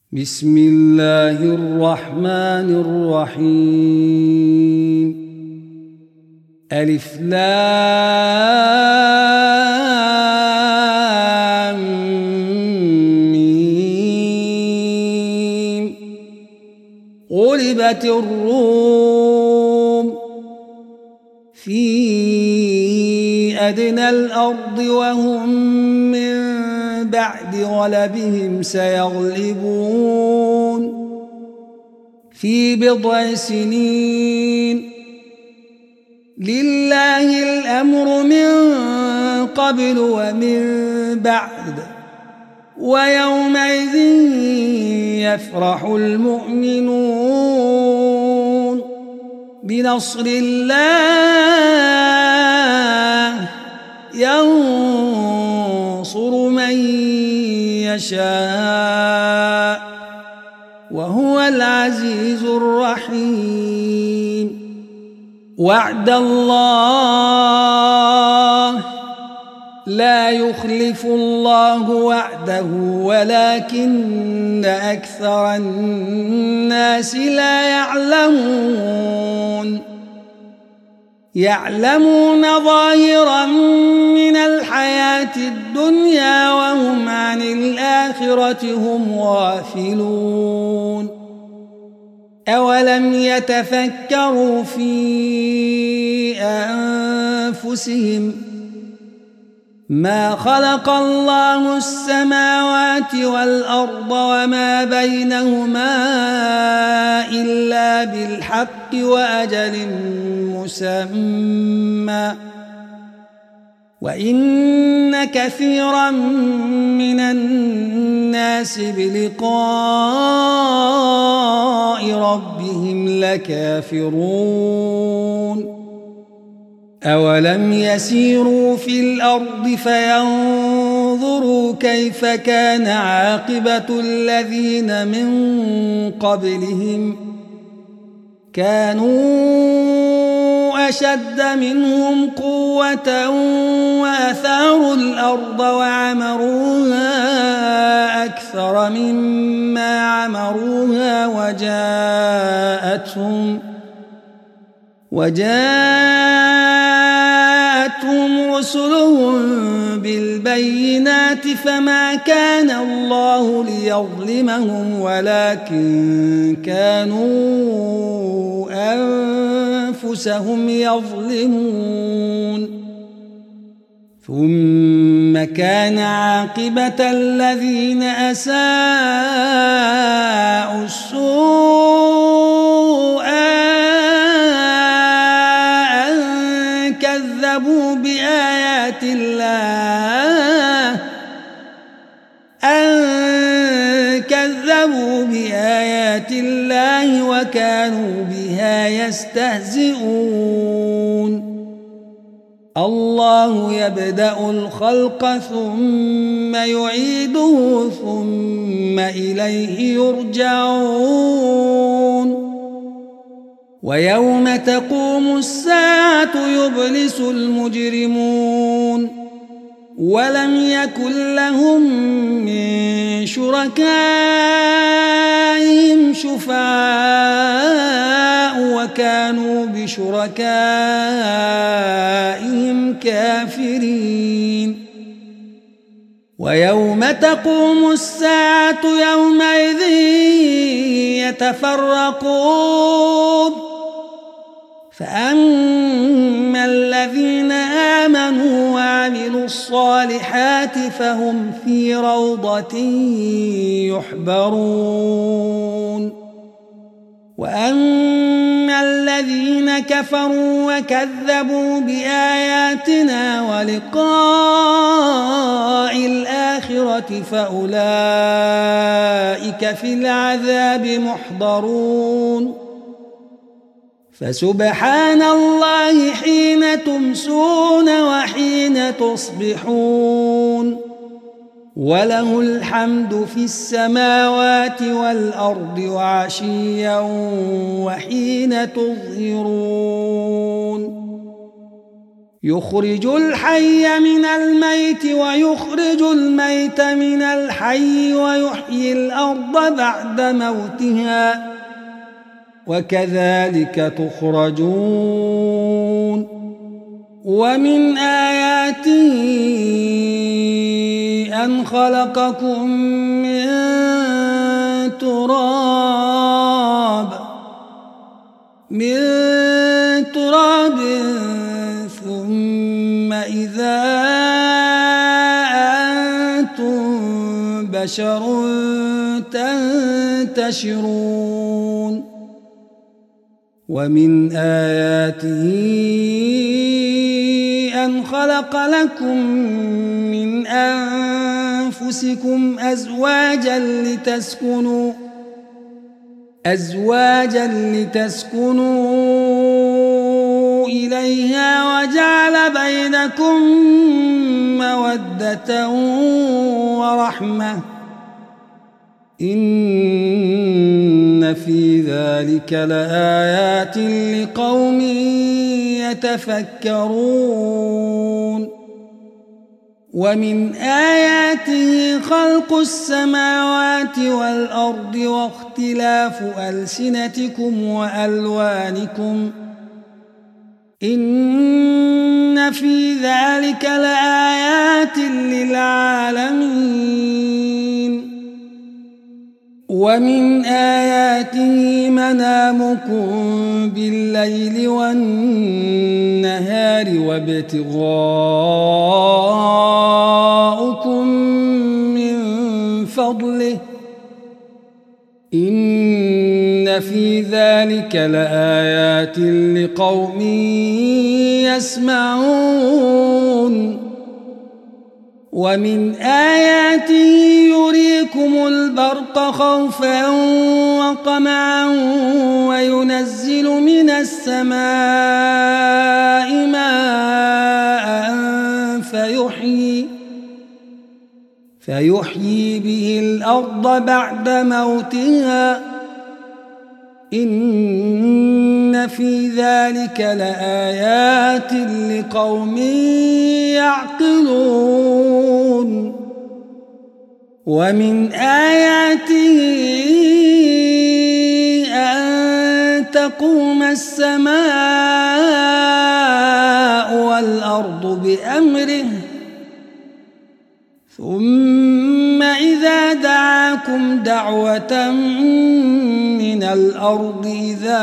بسم الله الرحمن الرحيم. ألف لام ميم. غلبت الروم في أدنى الأرض وهم من بعد غلبهم سيغلبون في بضع سنين. لله الأمر من قبل ومن بعد ويومئذ يفرح المؤمنون بنصر الله ينصر من يشاء وهو العزيز الرحيم. وعد الله لا يخلف الله وعده ولكن أكثر الناس لا يعلمون ظاهرا من الحياة الدنيا وهم عن الآخرة هم غافلون. أولم يتفكروا في أنفسهم ما خلق الله السماوات والأرض وما بينهما إلا بالحق وأجل مسمى وإن كثيرا من الناس بلقاء ربهم لكافرون. أولم يسيروا في الأرض فينظروا كيف كان عاقبة الذين من قبلهم كانوا أشد منهم قوة وأثاروا الأرض وعمروها أكثر مما عمروها وجاءتهم رسلهم بالبينات فما كان الله ليظلمهم ولكن كانوا أنفسهم يظلمون. ثم كان عاقبة الذين أساءوا السوء أن كذبوا بآيات الله وكانوا بها يستهزئون. الله يبدأ الخلق ثم يعيده ثم إليه يرجعون. ويوم تقوم الساعة يبلس المجرمون ولم يكن لهم من شركائهم شفعاء وكانوا بشركائهم كافرين. ويوم تقوم الساعة يومئذ يتفرقون فأما الذين آمنوا وعملوا الصالحات فهم في روضة يحبرون. وأما الذين كفروا وكذبوا بآياتنا ولقاء الآخرة فأولئك في العذاب محضرون. فسبحان الله حين تمسون وحين تصبحون وله الحمد في السماوات والأرض وعشيا وحين تظهرون. يخرج الحي من الميت ويخرج الميت من الحي ويحيي الأرض بعد موتها وكذلك تخرجون ومن آياته أن خلقكم من تراب ثم إذا أنتم بشر تنتشرون ومن آياته أن خلق لكم من أنفسكم أزواجا لتسكنوا إليها وجعل بينكم مودة ورحمة إن في ذلك لآيات لقوم يتفكرون ومن آياته خلق السماوات والأرض واختلاف ألسنتكم وألوانكم إن في ذلك لآيات للعالمين ومن آياته منامكم بالليل والنهار وابتغاؤكم من فضله إن في ذلك لآيات لقوم يسمعون ومن آياته يريكم البرق خوفا وطمعا وينزل من السماء ماء فيحيي به الأرض بعد موتها إن في ذلك لآيات لقوم يعقلون ومن آياته أن تقوم السماء والأرض بأمره ثم إذا دعاكم دعوة من الأرض إذا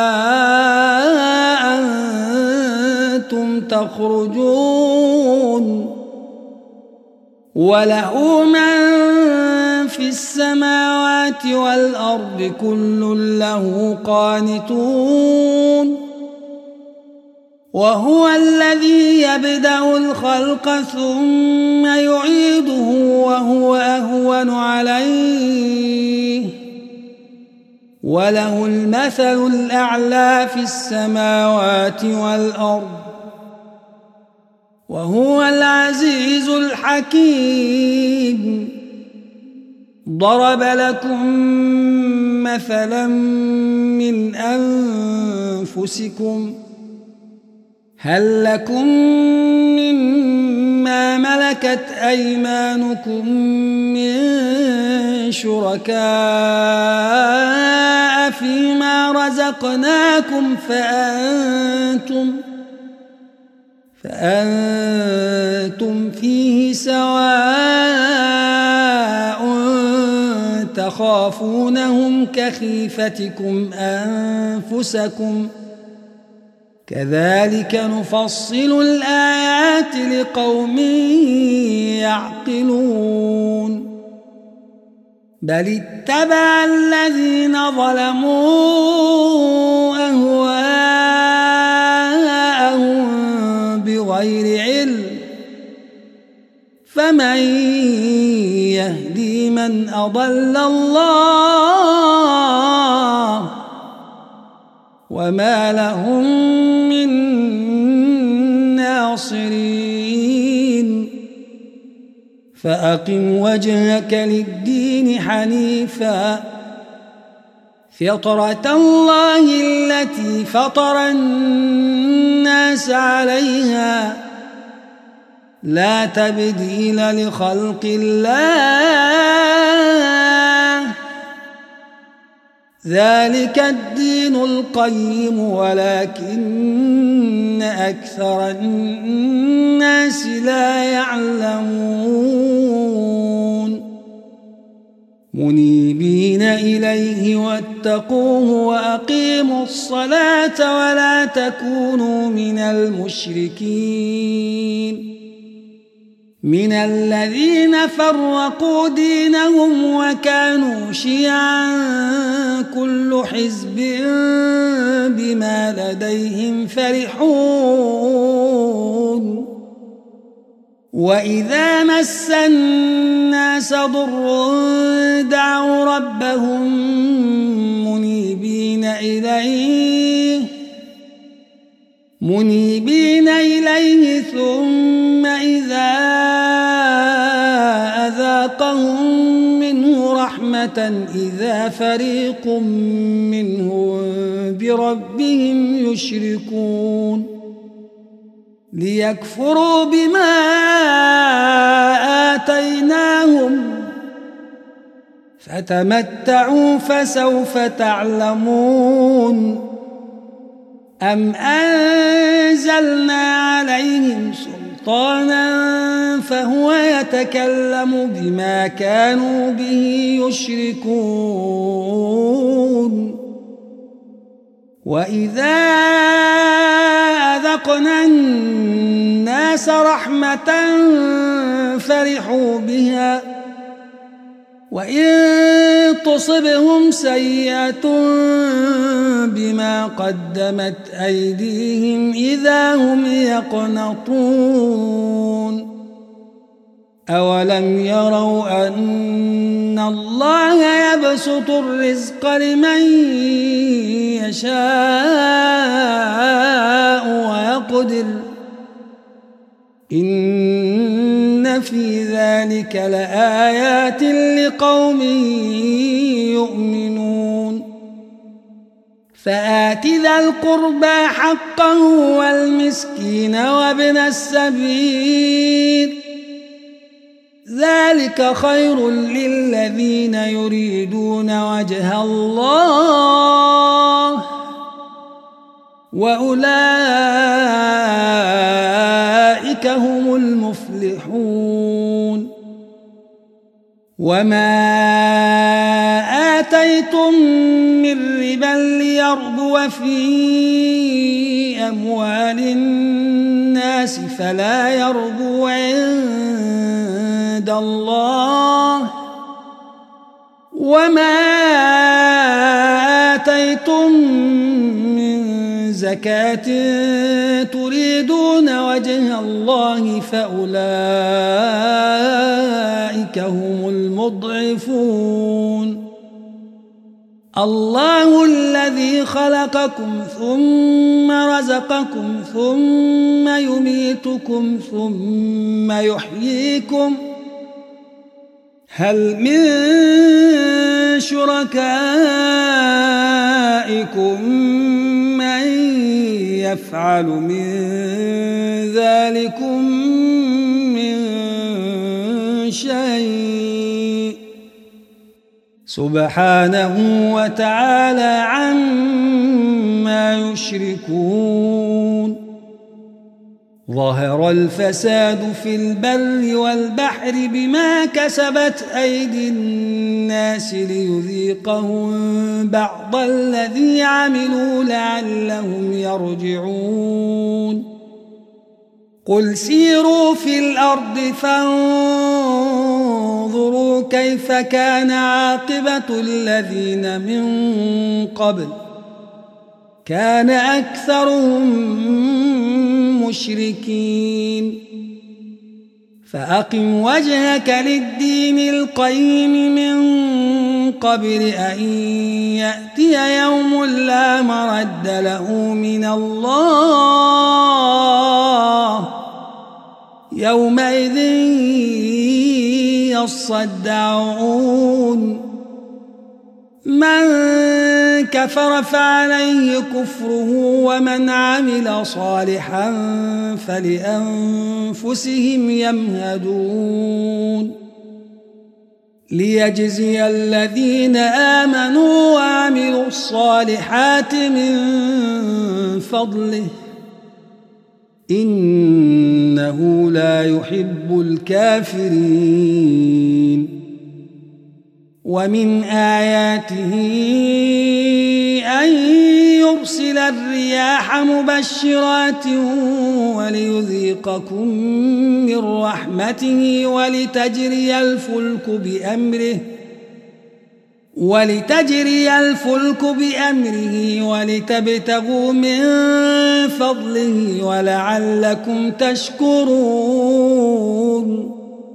أنتم تخرجون وله من في السماوات والأرض كل له قانتون وهو الذي يبدأ الخلق ثم يعيده وهو أهون عليه وله المثل الأعلى في السماوات والأرض وهو العزيز الحكيم ضرب لكم مثلا من أنفسكم هل لكم مما ملكت أيمانكم من شركاء فيما رزقناكم فأنتم فيه سواء تخافونهم كخيفتكم أنفسكم كذلك نفصل الآيات لقوم يعقلون بل اتبع الذين ظلموا أهواءهم بغير علم فمن يهدي من أضل الله وما لهم من ناصرين فأقم وجهك للدين حنيفا فطرة الله التي فطر الناس عليها لا تبديل لخلق الله ذلك الدين القيم ولكن أكثر الناس لا يعلمون منيبين إليه واتقوه وأقيموا الصلاة ولا تكونوا من المشركين من الذين فرقوا دينهم وكانوا شيعا كل حزب بما لديهم فرحون وإذا مس الناس ضر دعوا ربهم منيبين إليه ثم إذا أذاقهم منه رحمة إذا فريق منهم بربهم يشركون ليكفروا بما آتيناهم فتمتعوا فسوف تعلمون أم أنزلنا عليهم سلطانا فهو يتكلم بما كانوا به يشركون وإذا أذقنا الناس رحمة فرحوا بها وإن تصبهم سيئة بما قدمت أيديهم إذا هم يقنطون أولم يروا أن الله يبسط الرزق لمن يشاء ويقدر إن في ذلك لآيات لقوم يؤمنون فآت ذا القربى حقه والمسكين وابن السبيل ذلك خير للذين يريدون وجه الله وأولئك هم المفلحون وما آتيتم من ربا ليربو في أموال الناس فلا يربو عند الله وما آتيتم من زكاة تريدون وجه الله فأولئك هم المضعفون الله الذي خلقكم ثم رزقكم ثم يميتكم ثم يحييكم هل من شركائكم من يفعل من ذلكم من شيء سبحانه وتعالى عما يشركون ظهر الفساد في البر والبحر بما كسبت أيدي الناس ليذيقهم بعض الذي عملوا لعلهم يرجعون قل سيروا في الأرض فانظروا كيف كان عاقبة الذين من قبل كان أكثرهم مشركين فأقم وجهك للدين القيم من قبل أن يأتي يوم لا مرد له من الله يومئذ يصدعون من كفر فعليه كفره ومن عمل صالحا فلأنفسهم يمهدون ليجزي الذين آمنوا وعملوا الصالحات من فضله إنه لا يحب الكافرين ومن آياته أن يرسل الرياح مبشرات وليذيقكم من رحمته ولتجري الفلك بأمره ولتبتغوا من فضله ولعلكم تشكرون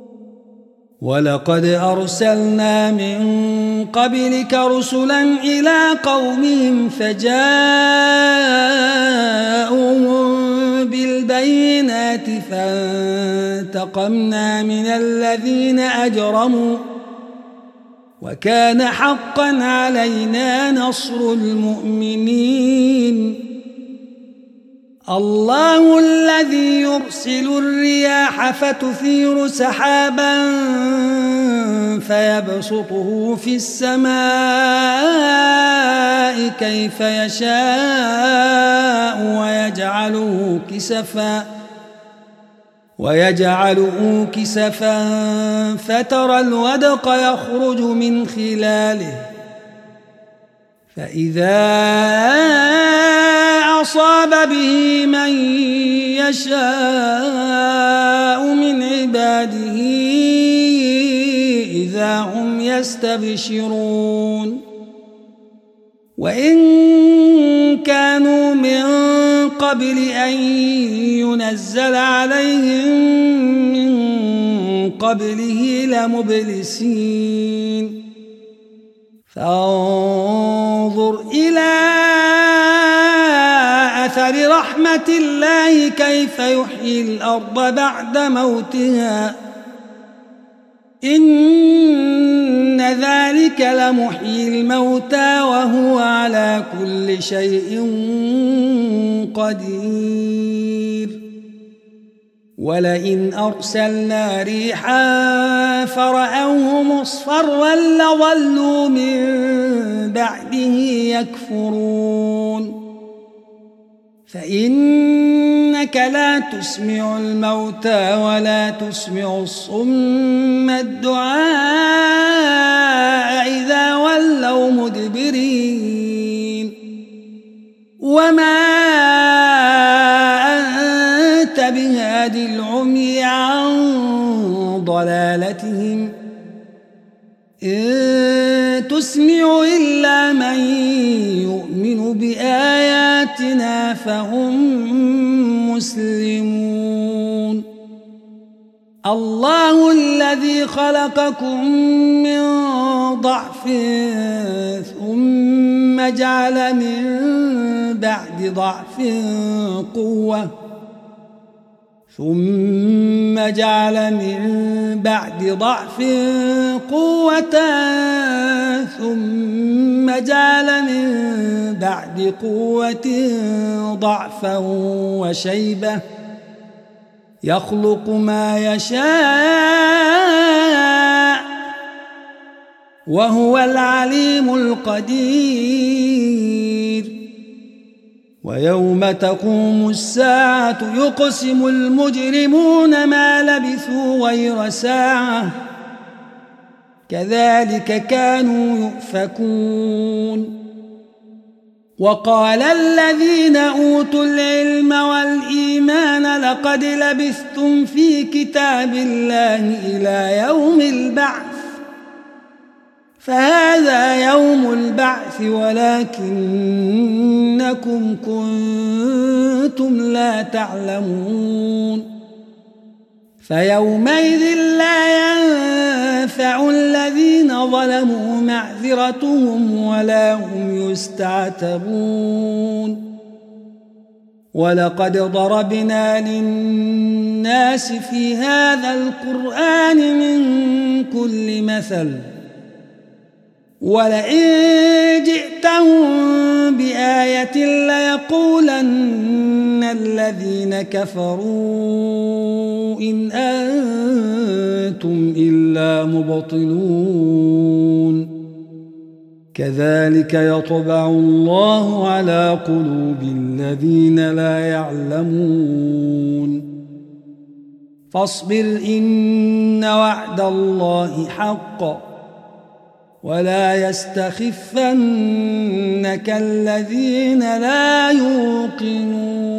ولقد أرسلنا من قبلك رسلا إلى قومهم فجاءوهم بالبينات فانتقمنا من الذين أجرموا وكان حقا علينا نصر المؤمنين الله الذي يرسل الرياح فتثير سحابا فيبسطه في السماء كيف يشاء ويجعله كسفا فترى الودق يخرج من خلاله فإذا أصاب به من يشاء من عباده إذا هم يستبشرون وإن كانوا من قبل أن ينزل عليهم من قبله لمبلسين فانظر إلى أثر رحمة الله كيف يحيي الأرض بعد موتها إن ذلك لمحيي الموتى وهو على كل شيء قدير ولئن أرسلنا ريحا فرأوه مصفرا لظلوا من بعده يكفرون فإنك لا تسمع الموتى ولا تسمع الصم الدعاء إذا ولوا مدبرين وما أنت بهادي العمي عن ضلالتهم إن تسمع إلا من يؤمن بآياتنا فهم مسلمون الله الذي خلقكم من ضعف ثم جعل من بعد ضعف قوة ثم جعل من بعد ضعف قوة ثم جعل من بعد قوة ضعفا وشيبة يخلق ما يشاء وهو العليم القدير ويوم تقوم الساعة يقسم المجرمون ما لبثوا غير ساعة كذلك كانوا يؤفكون وقال الذين أوتوا العلم والإيمان لقد لبثتم في كتاب الله إلى يوم البعث فهذا يوم البعث ولكنكم كنتم لا تعلمون فيومئذ لا ينفع الذين ظلموا معذرتهم ولا هم يستعتبون ولقد ضربنا للناس في هذا القرآن من كل مثل ولئن جئتهم بآية ليقولن الذين كفروا إن أنتم إلا مبطلون كذلك يطبع الله على قلوب الذين لا يعلمون فاصبر إن وعد الله حق ولا يستخفنك الذين لا يوقنون